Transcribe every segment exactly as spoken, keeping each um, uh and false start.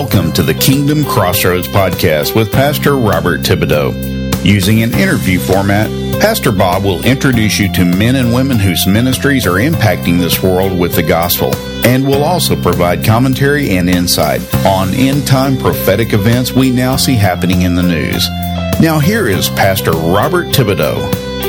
Welcome to the Kingdom Crossroads podcast with Pastor Robert Thibodeau. Using an interview format, Pastor Bob will introduce you to men and women whose ministries are impacting this world with the gospel, and will also provide commentary and insight on end-time prophetic events we now see happening in the news. Now here is Pastor Robert Thibodeau.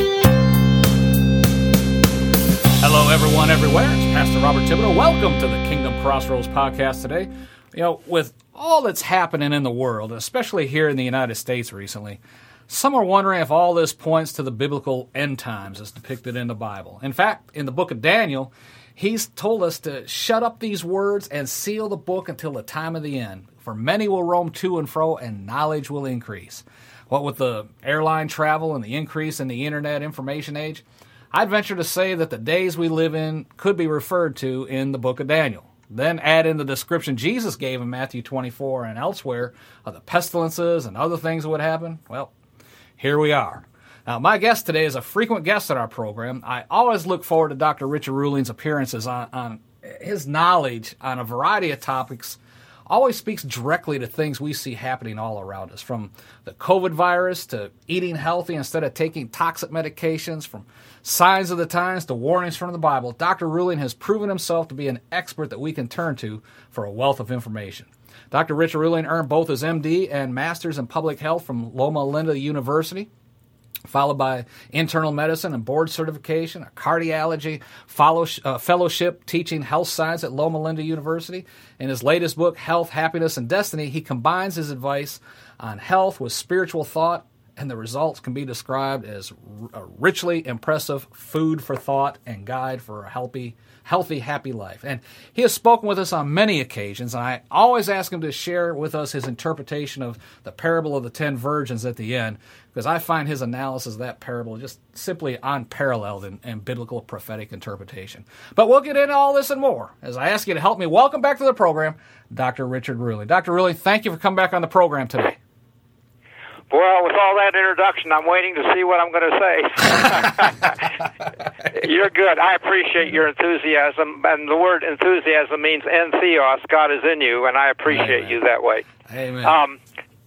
Hello everyone everywhere, it's Pastor Robert Thibodeau. Welcome to the Kingdom Crossroads podcast today. You know, with all that's happening in the world, especially here in the United States recently, some are wondering if all this points to the biblical end times as depicted in the Bible. In fact, in the book of Daniel, he's told us to shut up these words and seal the book until the time of the end. For many will roam to and fro, and knowledge will increase. What with the airline travel and the increase in the internet information age, I'd venture to say that the days we live in could be referred to in the book of Daniel. Then add in the description Jesus gave in Matthew twenty-four and elsewhere of the pestilences and other things that would happen. Well, here we are. Now, my guest today is a frequent guest at our program. I always look forward to Doctor Richard Ruhling's appearances on, on his knowledge on a variety of topics. Always speaks directly to things we see happening all around us, from the COVID virus to eating healthy instead of taking toxic medications, from signs of the times to warnings from the Bible. Doctor Ruhling has proven himself to be an expert that we can turn to for a wealth of information. Doctor Richard Ruhling earned both his M D and Master's in Public Health from Loma Linda University, followed by internal medicine and board certification, a cardiology uh, fellowship teaching health science at Loma Linda University. In his latest book, Health, Happiness, and Destiny, he combines his advice on health with spiritual thought, and the results can be described as a richly impressive food for thought and guide for a healthy, healthy, happy life. And he has spoken with us on many occasions, and I always ask him to share with us his interpretation of the parable of the ten virgins at the end, because I find his analysis of that parable just simply unparalleled in, in biblical prophetic interpretation. But we'll get into all this and more as I ask you to help me welcome back to the program Doctor Richard Ruhling. Doctor Ruhling, thank you for coming back on the program today. Well, with all that introduction, I'm waiting to see what I'm going to say. You're good. I appreciate your enthusiasm, and the word enthusiasm means en theos, God is in you, and I appreciate Amen. You that way. Amen. Um,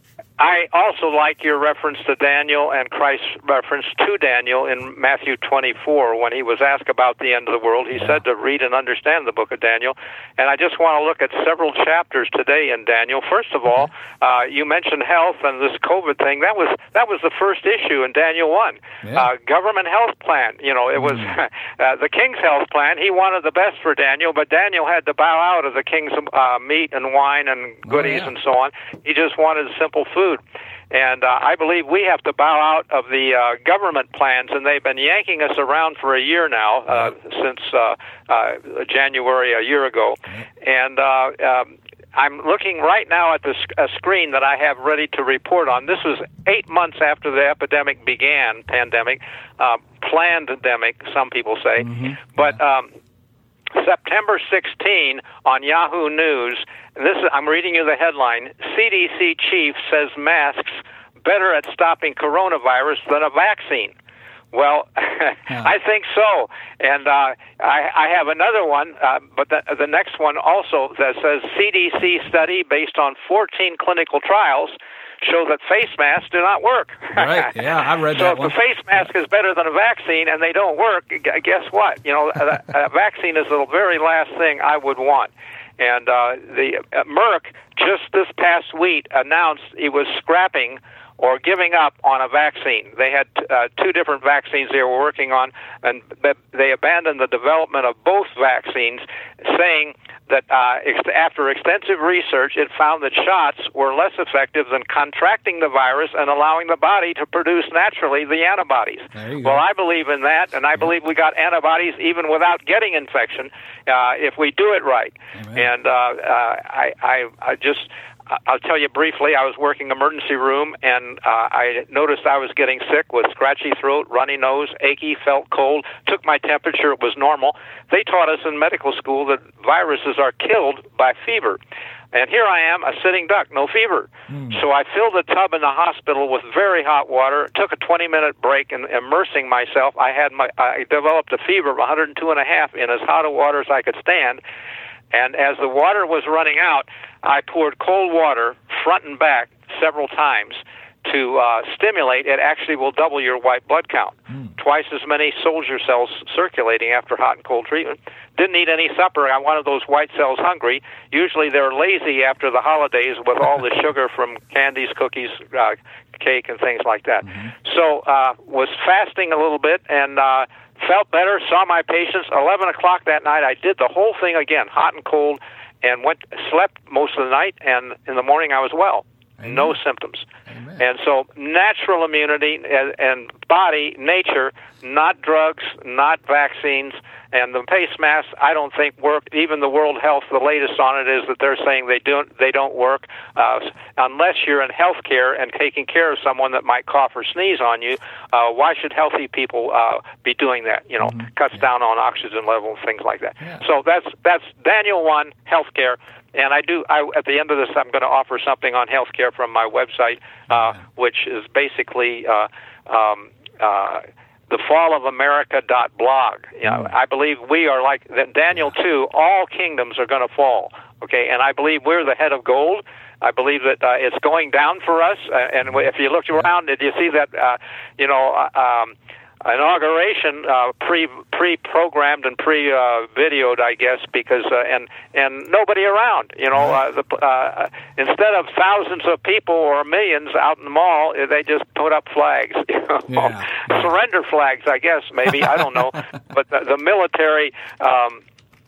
I also like your reference to Daniel and Christ's reference to Daniel in Matthew twenty-four when he was asked about the end of the world. He yeah. said to read and understand the book of Daniel. And I just want to look at several chapters today in Daniel. First of all, uh, you mentioned health and this COVID thing. That was that was the first issue in Daniel one. Yeah. Uh, government health plan. You know, it was mm. uh, the king's health plan. He wanted the best for Daniel, but Daniel had to bow out of the king's uh, meat and wine and goodies oh, yeah. and so on. He just wanted simple food. And uh, I believe we have to bow out of the uh, government plans, and they've been yanking us around for a year now, uh, since uh, uh, January a year ago. And uh, um, I'm looking right now at the sc- a screen that I have ready to report on. This was eight months after the epidemic began, pandemic, uh, planned endemic, some people say. Mm-hmm. But um, September sixteenth on Yahoo News, and this is, I'm reading you the headline, C D C chief says masks better at stopping coronavirus than a vaccine. Well, yeah. I think so. And uh, I, I have another one, uh, but the, the next one also that says C D C study based on fourteen clinical trials show that face masks do not work. Right, yeah, I read so that So one. if the face mask is better than a vaccine and they don't work, guess what? You know, a, a vaccine is the very last thing I would want. And uh, the uh, Merck just this past week announced it was scrapping or giving up on a vaccine. They had uh, two different vaccines they were working on, and they abandoned the development of both vaccines, saying that uh, ex- after extensive research, it found that shots were less effective than contracting the virus and allowing the body to produce naturally the antibodies. Well, I believe in that, and I believe we got antibodies even without getting infection uh, if we do it right. Amen. And uh, uh, I, I, I just... I'll tell you briefly, I was working emergency room, and uh, I noticed I was getting sick with scratchy throat, runny nose, achy, felt cold, took my temperature, it was normal. They taught us in medical school that viruses are killed by fever. And here I am, a sitting duck, no fever. Mm. So I filled the tub in the hospital with very hot water, took a twenty-minute break in immersing myself. I had my, I developed a fever of one hundred two and a half in as hot a water as I could stand. And as the water was running out, I poured cold water front and back several times to uh, stimulate. It actually will double your white blood count. Mm. Twice as many soldier cells circulating after hot and cold treatment. Didn't eat any supper. I wanted those white cells hungry. Usually they're lazy after the holidays with all the sugar from candies, cookies, uh, cake, and things like that. Mm-hmm. So uh, was fasting a little bit and uh, felt better, saw my patients. eleven o'clock that night, I did the whole thing again, hot and cold, and went slept most of the night, and in the morning I was well. Amen. No symptoms. Amen. And so natural immunity and, and body, nature, not drugs, not vaccines, and the face masks I don't think work. Even the World Health, the latest on it is that they're saying they don't they don't work uh, unless you're in healthcare and taking care of someone that might cough or sneeze on you. Uh, why should healthy people uh, be doing that? You know, mm-hmm. cuts yeah. down on oxygen level and things like that. Yeah. So that's that's Daniel one, healthcare. And I do. I, at the end of this, I'm going to offer something on healthcare from my website, uh, yeah. which is basically uh, um, uh, the fall of america dot blog. You know, mm. I believe we are like Daniel two. All kingdoms are going to fall. Okay, and I believe we're the head of gold. I believe that uh, it's going down for us. Uh, and if you look around, did you see that? Uh, you know. Uh, um, Inauguration uh, pre pre programmed and pre uh, videoed, I guess, because uh, and and nobody around. You know, uh, the, uh, instead of thousands of people or millions out in the mall, they just put up flags. You know? Yeah, yeah. Surrender flags, I guess. Maybe I don't know, but the, the military. Um,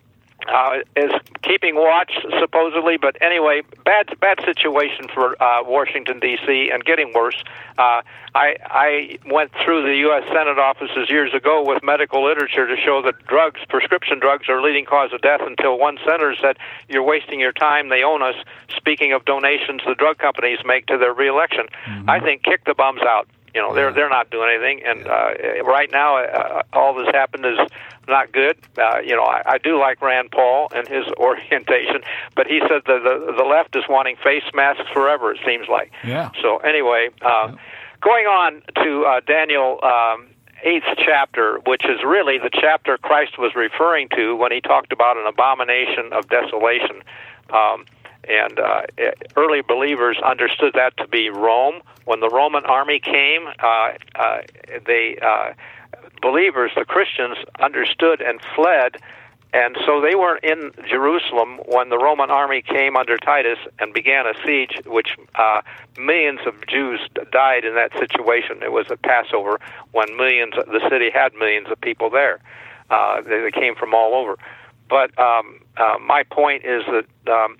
Uh, is keeping watch, supposedly, but anyway, bad bad situation for uh, Washington, D C, and getting worse. Uh, I I went through the U S Senate offices years ago with medical literature to show that drugs, prescription drugs, are leading cause of death until one senator said, "You're wasting your time, they own us," speaking of donations the drug companies make to their reelection. Mm-hmm. I think kick the bums out. You know, they're they're not doing anything, and uh, right now uh, all that's happened is not good. Uh, you know, I, I do like Rand Paul and his orientation, but he said the, the the left is wanting face masks forever. It seems like. Yeah. So anyway, uh, yeah. going on to uh, Daniel um, eighth chapter, which is really the chapter Christ was referring to when he talked about an abomination of desolation. Um, And uh, early believers understood that to be Rome. When the Roman army came, uh, uh, they uh, believers, the Christians, understood and fled, and so they weren't in Jerusalem when the Roman army came under Titus and began a siege, which uh, millions of Jews died in that situation. It was at Passover when millions, the city had millions of people there. Uh, they, they came from all over. But um, uh, my point is that Um,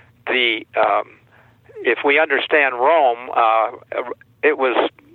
The um, if we understand Rome, uh, it was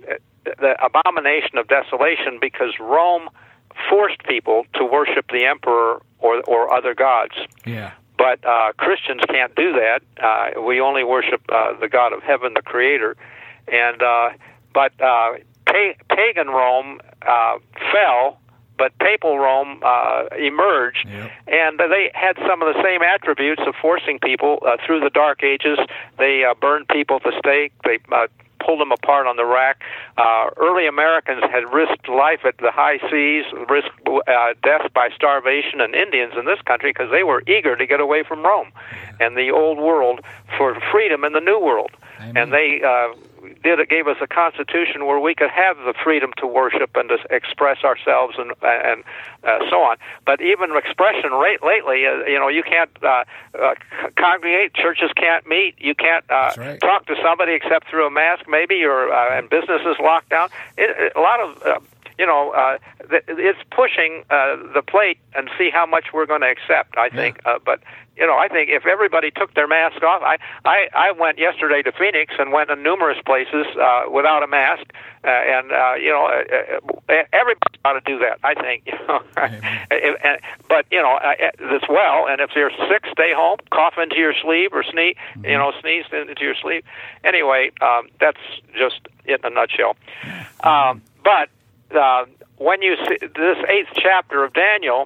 the abomination of desolation because Rome forced people to worship the emperor or or other gods. Yeah. But uh, Christians can't do that. Uh, we only worship uh, the God of heaven, the Creator. And uh, but uh, pa- pagan Rome uh, fell. But papal Rome uh, emerged, yep. and they had some of the same attributes of forcing people uh, through the Dark Ages. They uh, burned people at the stake. They uh, pulled them apart on the rack. Uh, early Americans had risked life at the high seas, risked uh, death by starvation, and Indians in this country because they were eager to get away from Rome and the old world for freedom in the new world. Amen. And they uh, did it gave us a constitution where we could have the freedom to worship and to express ourselves and and uh, so on. But even expression rate lately, uh, you know, you can't uh, uh, congregate. Churches can't meet. You can't uh, right. talk to somebody except through a mask, maybe, or uh, and businesses locked down. It, it, a lot of uh, you know, uh, it's pushing uh, the plate and see how much we're going to accept. I think, yeah. uh, but. You know, I think if everybody took their mask off, I, I, I went yesterday to Phoenix and went to numerous places uh, without a mask, uh, and uh, you know, uh, everybody ought to do that. I think, you know, and, but you know, uh, as well. And if you're sick, stay home, cough into your sleeve, or sneeze, mm-hmm. you know, sneeze into your sleeve. Anyway, um, that's just it in a nutshell. Um, but uh, when you see this eighth chapter of Daniel.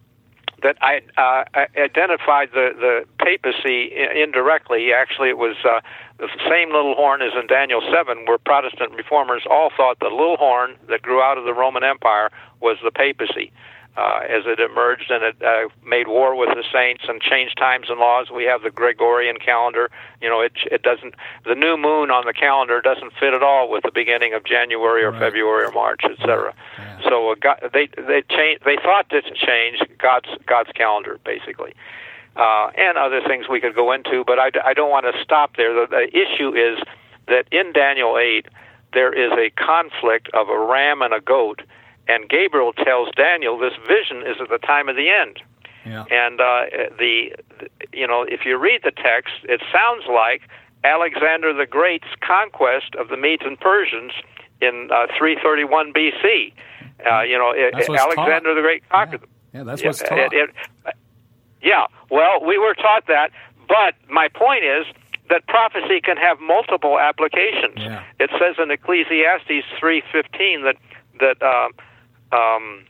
That I uh, identified the, the papacy indirectly. Actually, it was uh, the same little horn as in Daniel seven, where Protestant reformers all thought the little horn that grew out of the Roman Empire was the papacy. uh, as it emerged and it uh, made war with the saints and changed times and laws. We have the Gregorian calendar. You know, it it doesn't, the new moon on the calendar doesn't fit at all with the beginning of January or right. February or March, et cetera. Yeah. So uh, God, they they changed. They thought to change God's God's calendar, basically. Uh, and other things we could go into, but I, I don't want to stop there. The, the issue is that in Daniel eight, there is a conflict of a ram and a goat, and Gabriel tells Daniel this vision is at the time of the end. Yeah. And uh, the, the, you know, if you read the text, it sounds like Alexander the Great's conquest of the Medes and Persians in uh, three thirty-one B C. Uh, you know, it, Alexander taught. the Great conquered them. Yeah, yeah, that's what's taught. It, it, it, Yeah, well, we were taught that, but my point is that prophecy can have multiple applications. Yeah. It says in Ecclesiastes three fifteen that that uh, um,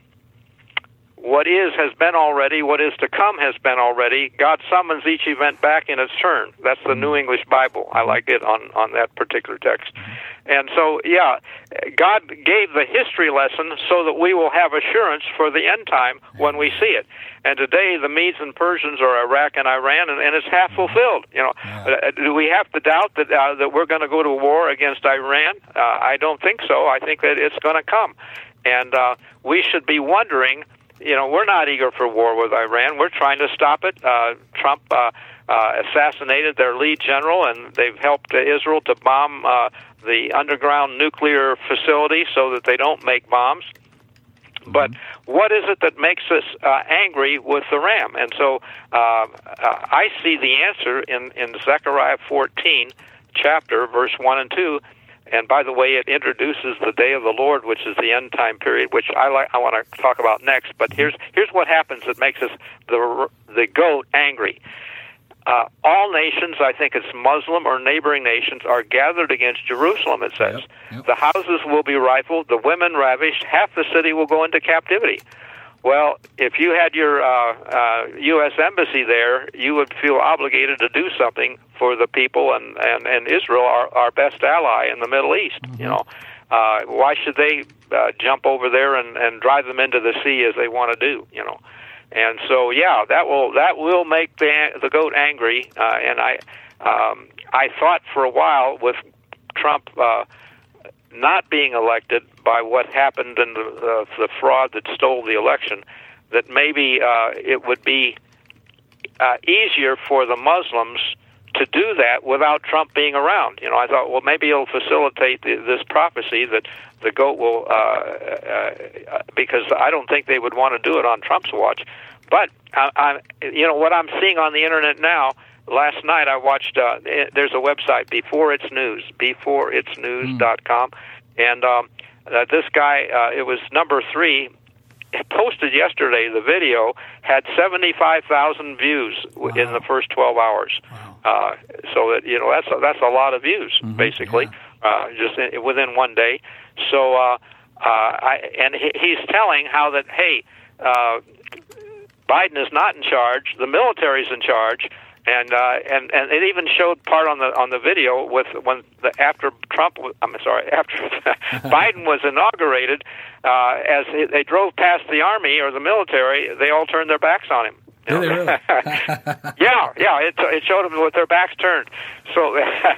what is has been already, what is to come has been already. God summons each event back in its turn. That's the New English Bible. I like it on, on that particular text. And so, yeah, God gave the history lesson so that we will have assurance for the end time when we see it. And today, the Medes and Persians are Iraq and Iran, and, and it's half fulfilled. You know, yeah. uh, do we have to doubt that uh, that we're going to go to war against Iran? Uh, I don't think so. I think that it's going to come, and uh, we should be wondering. You know, we're not eager for war with Iran. We're trying to stop it. Uh, Trump uh, uh, assassinated their lead general, and they've helped uh, Israel to bomb uh, the underground nuclear facility so that they don't make bombs. Mm-hmm. But what is it that makes us uh, angry with the ram? And so uh, uh, I see the answer in, in Zechariah fourteen, chapter, verse one and two. And by the way, it introduces the day of the Lord, which is the end time period, which I like. I want to talk about next. But here's here's what happens that makes us the the goat angry. Uh, all nations, I think it's Muslim or neighboring nations, are gathered against Jerusalem. It says yep, yep. The houses will be rifled, the women ravished, half the city will go into captivity. Well, if you had your uh, uh, U S embassy there, you would feel obligated to do something for the people and, and, and Israel, our, our best ally in the Middle East. Mm-hmm. You know, uh, why should they uh, jump over there and, and drive them into the sea as they want to do? You know, and so yeah, that will that will make the the goat angry. Uh, and I um, I thought for a while with Trump uh, not being elected by what happened in the, uh, the fraud that stole the election, that maybe uh, it would be uh, easier for the Muslims to do that without Trump being around. You know, I thought, well, maybe it'll facilitate the, this prophecy that the goat will, uh, uh, because I don't think they would want to do it on Trump's watch. But, I, I, you know, what I'm seeing on the Internet now, last night I watched, uh, there's a website, Before It's News, before it's news dot com, mm. and um, uh, this guy, uh, it was number three, posted yesterday, the video had seventy-five thousand views wow. in the first twelve hours. Wow. Uh, so that, you know, that's a, that's a lot of views, mm-hmm. basically, yeah. uh, just in, within one day. So, uh, uh, I, and he, he's telling how that, hey, uh, Biden is not in charge, the military's in charge, and uh, and and it even showed part on the on the video with when the after Trump, I'm sorry, after Biden was inaugurated, uh, as they drove past the army or the military, they all turned their backs on him. You know? Did they really? yeah, yeah. It it showed them with their backs turned. So,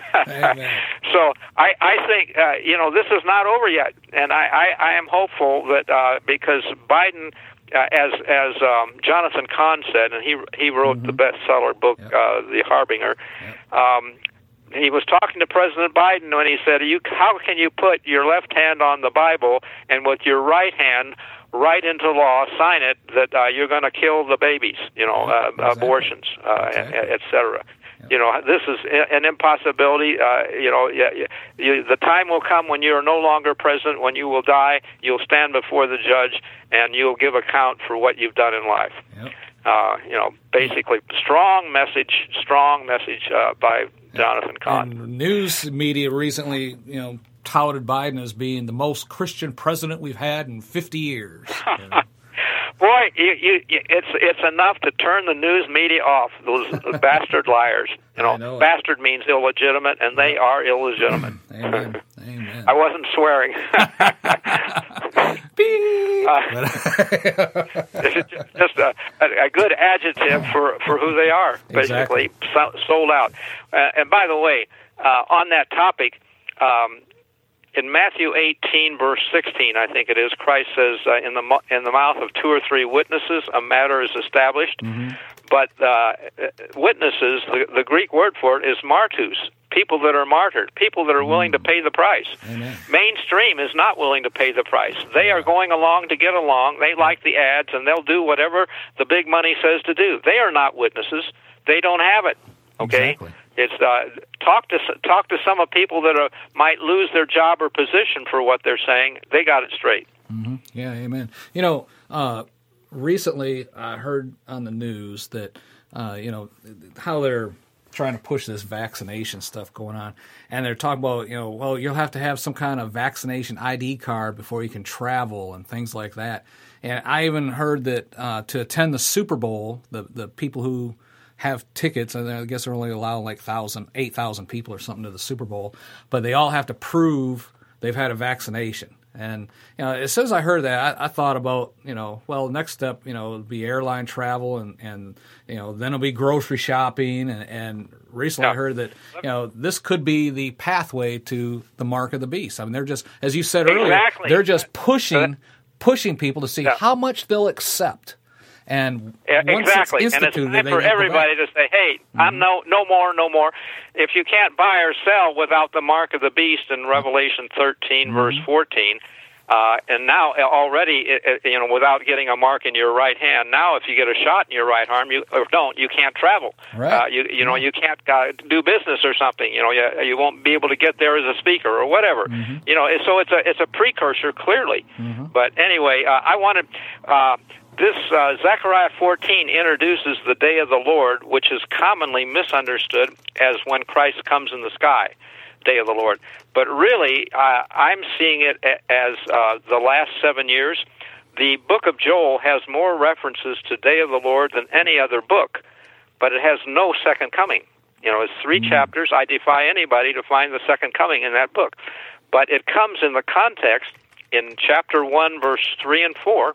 so I I think uh, you know, this is not over yet, and I I, I am hopeful that uh, because Biden. Uh, as as um, Jonathan Cahn said, and he he wrote mm-hmm. the bestseller book, yep. uh, The Harbinger. Yep. Um, he was talking to President Biden when he said, "You how can you put your left hand on the Bible and with your right hand write into law, sign it that uh, you're going to kill the babies, you know, uh, exactly. abortions, uh, exactly. et cetera." Yep. You know, this is an impossibility. Uh, you know, you, you, the time will come when you are no longer president, when you will die. You'll stand before the judge, and you'll give account for what you've done in life. Yep. Uh, you know, basically, strong message, strong message uh, by Jonathan Cahn. And news media recently, you know, touted Biden as being the most Christian president we've had in fifty years. You know? Boy, you, you, you, it's it's enough to turn the news media off. Those bastard liars. You know, know bastard means illegitimate, and they are illegitimate. Amen. Amen. I wasn't swearing. Beep. Uh, just a, a good adjective for, for who they are, basically, exactly. so, sold out. Uh, and by the way, uh, on that topic, um, in Matthew eighteen, verse sixteen, I think it is, Christ says, uh, in the in the mouth of two or three witnesses, a matter is established. Mm-hmm. But uh, witnesses, the, the Greek word for it is martus, people that are martyred, people that are willing to pay the price. Amen. Mainstream is not willing to pay the price. They are going along to get along. They like the ads, and they'll do whatever the big money says to do. They are not witnesses. They don't have it. Okay? Exactly. It's uh, talk to talk to some of people that are, might lose their job or position for what they're saying. They got it straight. Mm-hmm. Yeah, amen. You know, uh, recently I heard on the news that uh, you know how they're trying to push this vaccination stuff going on, and they're talking about, you know, well, you'll have to have some kind of vaccination I D card before you can travel and things like that. And I even heard that uh, to attend the Super Bowl, the the people who have tickets, and I guess they're only allowing like thousand, eight thousand people or something to the Super Bowl, but they all have to prove they've had a vaccination. And you know, as soon as I heard that, I, I thought about, you know, well, next step, you know, would be airline travel, and, and you know, then it'll be grocery shopping. And, and recently, yeah. I heard that, you know, this could be the pathway to the mark of the beast. I mean, they're just, as you said earlier, exactly. they're just pushing, pushing people to see yeah. how much they'll accept. And yeah, once exactly, it's and it's time they for everybody to say, "Hey, mm-hmm. I'm no, no more, no more." If you can't buy or sell without the mark of the beast in Revelation thirteen, mm-hmm. verse fourteen, uh, and now already, you know, without getting a mark in your right hand, now if you get a shot in your right arm, you or don't, you can't travel. Right. Uh, you, you know, you can't uh, do business or something. You know, you, you won't be able to get there as a speaker or whatever. Mm-hmm. You know, so it's a it's a precursor clearly. Mm-hmm. But anyway, uh, I wanted. Uh, This uh, Zechariah fourteen introduces the day of the Lord, which is commonly misunderstood as when Christ comes in the sky, day of the Lord. But really, uh, I'm seeing it as uh, the last seven years. The book of Joel has more references to day of the Lord than any other book, but it has no second coming. You know, it's three mm-hmm. chapters. I defy anybody to find the second coming in that book. But it comes in the context in chapter one, verse three and four.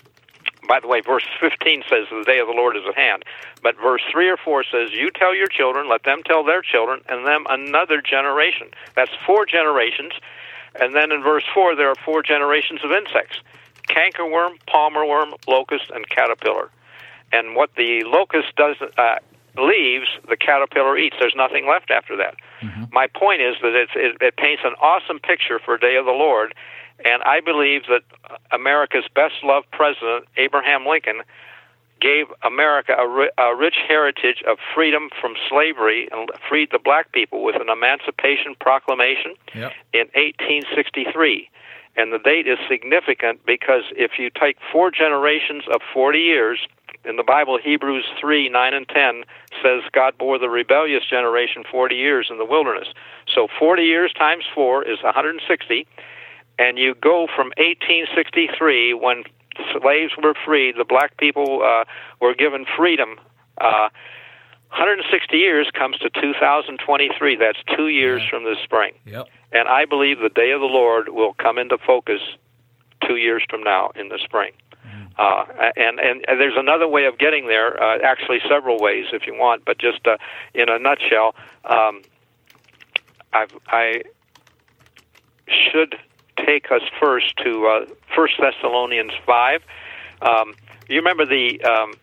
By the way, verse fifteen says the day of the Lord is at hand. But verse three or four says, you tell your children, let them tell their children, and them another generation. That's four generations. And then in verse four, there are four generations of insects: cankerworm, palmerworm, locust, and caterpillar. And what the locust does uh, leaves, the caterpillar eats. There's nothing left after that. Mm-hmm. My point is that it's, it, it paints an awesome picture for day of the Lord. And I believe that America's best-loved president, Abraham Lincoln, gave America a, ri- a rich heritage of freedom from slavery and freed the black people with an Emancipation Proclamation yep. in eighteen sixty-three. And the date is significant because if you take four generations of forty years, in the Bible, Hebrews three, nine, and ten says God bore the rebellious generation forty years in the wilderness. So forty years times four is one hundred sixty. And you go from eighteen sixty-three, when slaves were freed, the black people uh, were given freedom. Uh, one hundred sixty years comes to two thousand twenty-three. That's two years yeah. from this spring. Yep. And I believe the day of the Lord will come into focus two years from now in the spring. Mm. Uh, and, and, and there's another way of getting there, uh, actually several ways if you want, but just uh, in a nutshell, um, I've, I should... take us first to uh, First Thessalonians five. Um, you remember the um,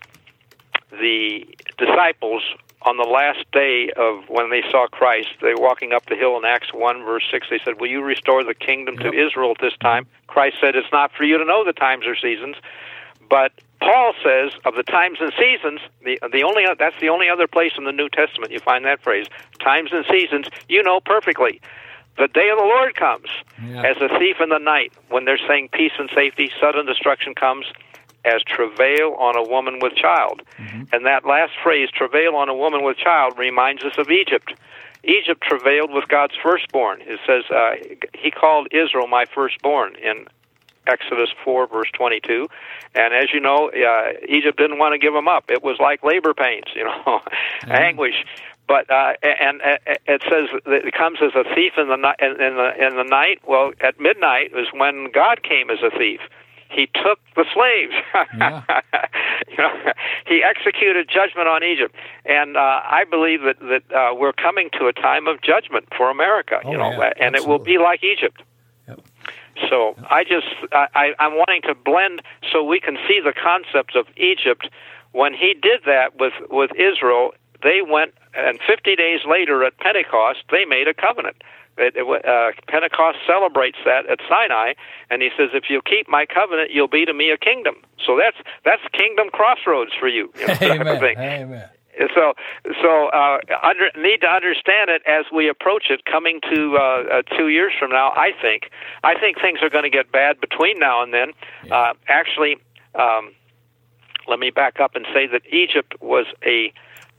the disciples on the last day of when they saw Christ, they were walking up the hill in Acts one, verse six. They said, will you restore the kingdom yep. to Israel at this time? Christ said, it's not for you to know the times or seasons. But Paul says of the times and seasons, the the only that's the only other place in the New Testament you find that phrase, times and seasons, you know perfectly. The day of the Lord comes yeah. as a thief in the night, when they're saying peace and safety, sudden destruction comes as travail on a woman with child. Mm-hmm. And that last phrase, travail on a woman with child, reminds us of Egypt. Egypt travailed with God's firstborn. It says, uh, he called Israel my firstborn in Exodus four, verse twenty-two. And as you know, uh, Egypt didn't want to give them up. It was like labor pains, you know, mm-hmm. anguish. But uh, and, and it says that it comes as a thief in the night. In the in the night, well, at midnight is when God came as a thief. he took the slaves. Yeah. You know, he executed judgment on Egypt, and uh, I believe that that uh, we're coming to a time of judgment for America. Oh, you know, yeah, and it will be like Egypt. Yep. So I just I, I'm wanting to blend so we can see the concepts of Egypt. When he did that with with Israel, they went, and fifty days later at Pentecost, they made a covenant. It, it, uh, Pentecost celebrates that at Sinai, and he says, "If you keep my covenant, you'll be to me a kingdom." So that's that's kingdom crossroads for you. you know, Amen. Thing. Amen. So, so uh, under, need to understand it as we approach it. Coming to uh, uh, two years from now, I think I think things are going to get bad between now and then. Yeah. Uh, actually, um, let me back up and say that Egypt was a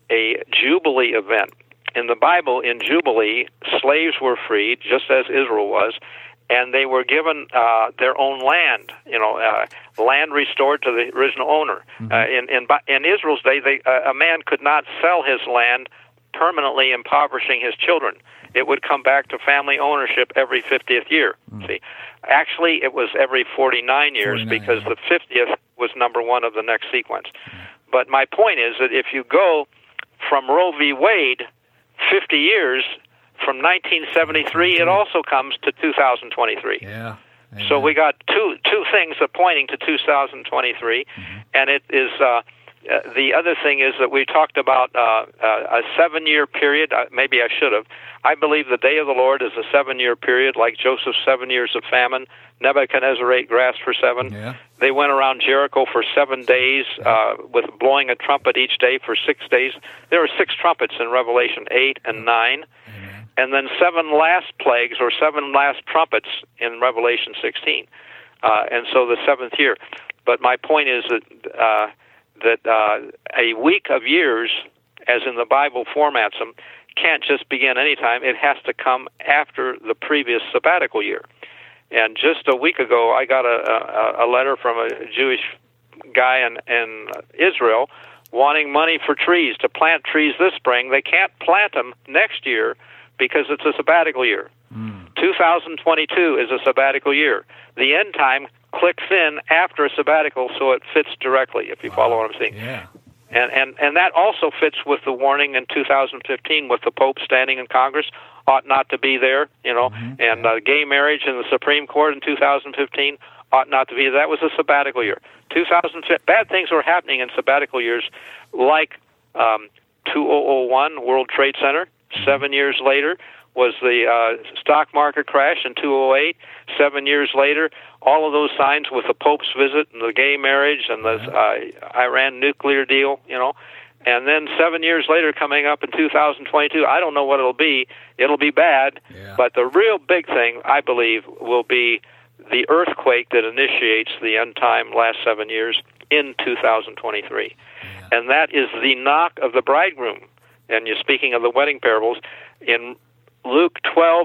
a jubilee event. In the Bible, in Jubilee, slaves were freed, just as Israel was, and they were given uh, their own land, you know, uh, land restored to the original owner. Mm-hmm. Uh, in, in in Israel's day, they, uh, a man could not sell his land, permanently impoverishing his children. It would come back to family ownership every fiftieth year. Mm-hmm. See, actually, it was every forty-nine years forty-nine, because yeah. the fiftieth was number one of the next sequence. Mm-hmm. But my point is that if you go from Roe v. Wade fifty years from nineteen seventy-three, it also comes to two thousand twenty-three. Yeah. Amen. So we got two two things that pointing to two thousand twenty-three, mm-hmm. and it is uh, uh, the other thing is that we talked about uh, uh, a seven-year period. Uh, maybe I should have. I believe the day of the Lord is a seven-year period, like Joseph's seven years of famine. Nebuchadnezzar ate grass for seven. Yeah. They went around Jericho for seven days uh, with blowing a trumpet each day for six days. There were six trumpets in Revelation eight and nine, mm-hmm. and then seven last plagues or seven last trumpets in Revelation sixteen. Uh, and so the seventh year. But my point is that uh, that uh, a week of years, as in the Bible formats them, can't just begin anytime. It has to come after the previous sabbatical year. And just a week ago, I got a, a, a letter from a Jewish guy in, in Israel wanting money for trees, to plant trees this spring. They can't plant them next year because it's a sabbatical year. Mm. two thousand twenty-two is a sabbatical year. The end time clicks in after a sabbatical, so it fits directly, if you wow. follow what I'm saying. Yeah. And, and and that also fits with the warning in two thousand fifteen with the Pope standing in Congress, ought not to be there, you know, mm-hmm. and uh, gay marriage in the Supreme Court in two thousand fifteen ought not to be. That was a sabbatical year. two thousand bad things were happening in sabbatical years, like um, two thousand one World Trade Center. Seven years later was the uh, stock market crash in two thousand eight. Seven years later, all of those signs with the Pope's visit and the gay marriage and the uh, Iran nuclear deal, you know. And then seven years later, coming up in two thousand twenty-two, I don't know what it'll be. It'll be bad. Yeah. But the real big thing, I believe, will be the earthquake that initiates the end time last seven years in two thousand twenty-three. Yeah. And that is the knock of the bridegroom. And you're speaking of the wedding parables. In Luke twelve,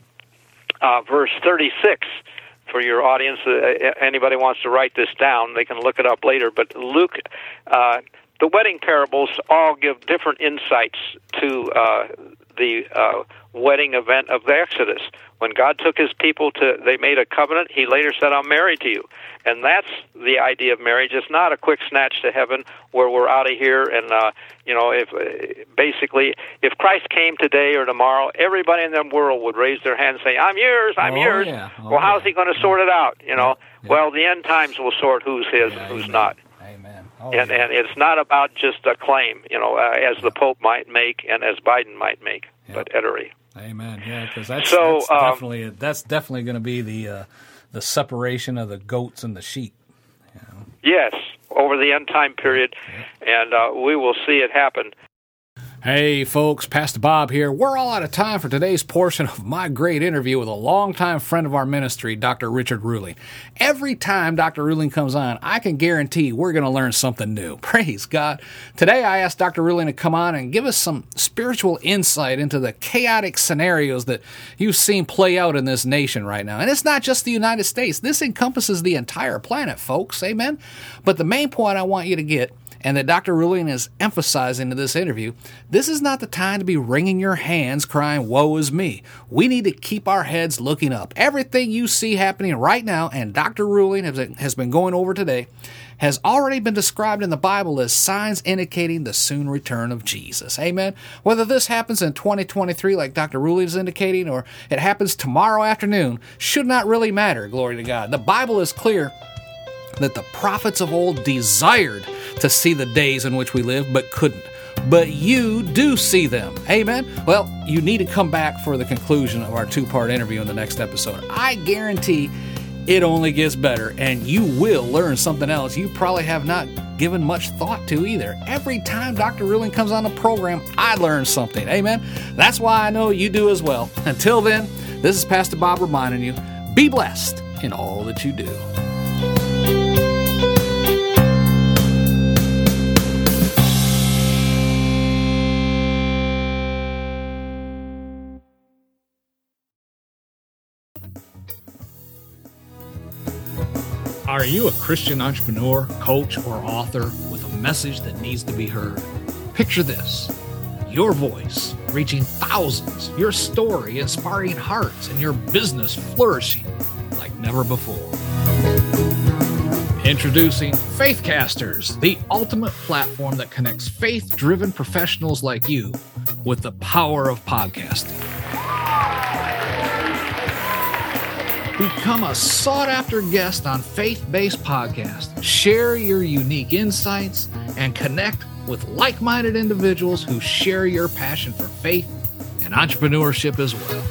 uh, verse thirty-six, for your audience, uh, anybody wants to write this down, they can look it up later. But Luke, uh, the wedding parables all give different insights to uh, the uh, wedding event of the Exodus. When God took his people to, they made a covenant, he later said, I'm married to you. And that's the idea of marriage. It's not a quick snatch to heaven where we're out of here. And, uh, you know, if uh, basically, if Christ came today or tomorrow, everybody in the world would raise their hand and say, I'm yours, I'm oh, yours. Yeah. Oh, well, how's yeah. he going to sort it out, you know? Yeah. Well, the end times will sort who's his yeah, and who's amen. not. Amen. Oh, and, yeah. and it's not about just a claim, you know, uh, as the Pope might make and as Biden might make, yeah. but eternity. Amen. Yeah, because that's, so, that's um, definitely that's definitely going to be the uh, the separation of the goats and the sheep. You know? Yes, over the end time period, yeah. and uh, we will see it happen. Hey folks, Pastor Bob here. We're all out of time for today's portion of my great interview with a longtime friend of our ministry, Doctor Richard Ruling. Every time Doctor Ruling comes on, I can guarantee we're going to learn something new. Praise God. Today I asked Doctor Ruling to come on and give us some spiritual insight into the chaotic scenarios that you've seen play out in this nation right now. And it's not just the United States. This encompasses the entire planet, folks. Amen? But the main point I want you to get and that Doctor Ruling is emphasizing in this interview, this is not the time to be wringing your hands crying, woe is me. We need to keep our heads looking up. Everything you see happening right now, and Doctor Ruling has, has been going over today, has already been described in the Bible as signs indicating the soon return of Jesus. Amen? Whether this happens in twenty twenty-three, like Doctor Ruling is indicating, or it happens tomorrow afternoon, should not really matter, glory to God. The Bible is clear that the prophets of old desired to see the days in which we live, but couldn't. But you do see them. Amen? Well, you need to come back for the conclusion of our two-part interview in the next episode. I guarantee it only gets better, and you will learn something else you probably have not given much thought to either. Every time Doctor Ruling comes on the program, I learn something. Amen? That's why I know you do as well. Until then, this is Pastor Bob reminding you, be blessed in all that you do. Are you a Christian entrepreneur, coach, or author with a message that needs to be heard? Picture this: your voice reaching thousands, your story inspiring hearts, and your business flourishing like never before. Introducing Faithcasters, the ultimate platform that connects faith-driven professionals like you with the power of podcasting. Become a sought-after guest on faith-based podcasts. Share your unique insights and connect with like-minded individuals who share your passion for faith and entrepreneurship as well.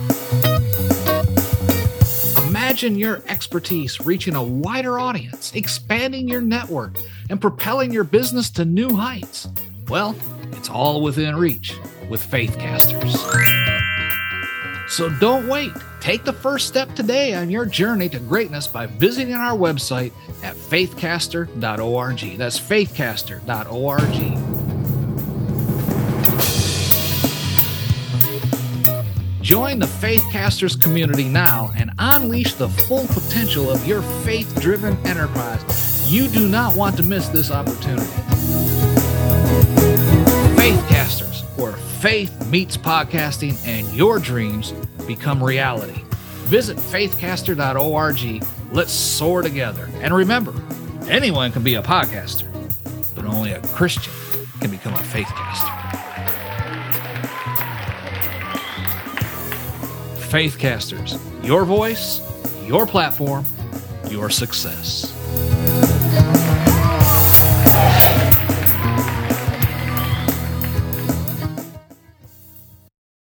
Imagine your expertise reaching a wider audience, expanding your network, and propelling your business to new heights. Well, it's all within reach with Faithcasters. So don't wait. Take the first step today on your journey to greatness by visiting our website at faithcaster dot org. That's faithcaster dot org. Join the Faithcasters community now and unleash the full potential of your faith-driven enterprise. You do not want to miss this opportunity. Faithcasters, where faith meets podcasting and your dreams become reality. Visit faithcaster dot org. Let's soar together. And remember, anyone can be a podcaster, but only a Christian can become a faithcaster. Faithcasters, your voice, your platform, your success.